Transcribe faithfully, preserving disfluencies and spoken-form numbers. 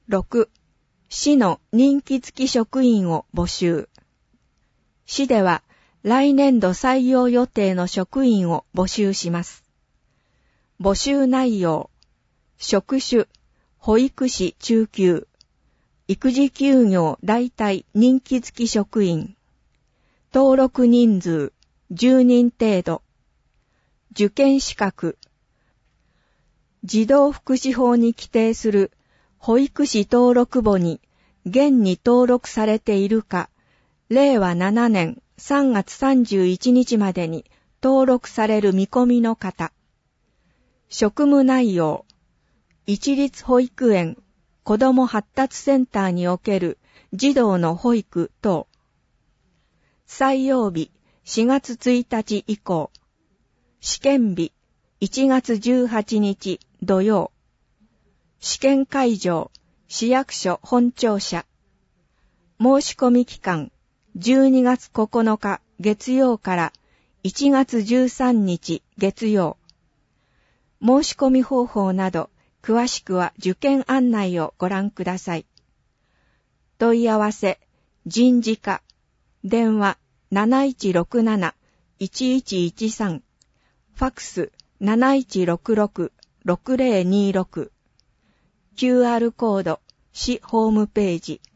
ろく、市の任期付き職員を募集。市では来年度採用予定の職員を募集します。募集内容、職種、保育士中級、育児休業代替任期付き職員、登録人数じゅうにん程度、受験資格、児童福祉法に規定する保育士登録簿に現に登録されているか、れいわななねんさんがつさんじゅういちにちまでに登録される見込みの方。職務内容、一律保育園、子ども発達センターにおける児童の保育等。採用日、しがつついたち以降。試験日、いちがつじゅうはちにち土曜。試験会場、市役所本庁舎。申し込み期間、じゅうにがつここのか月曜からいちがつじゅうさんにち月曜。申し込み方法など、詳しくは受験案内をご覧ください。問い合わせ、人事課、電話なないちろくなな いちいちいちさん、ファクスなないちろくろく ろくぜろにろく、キューアール コード、市ホームページ、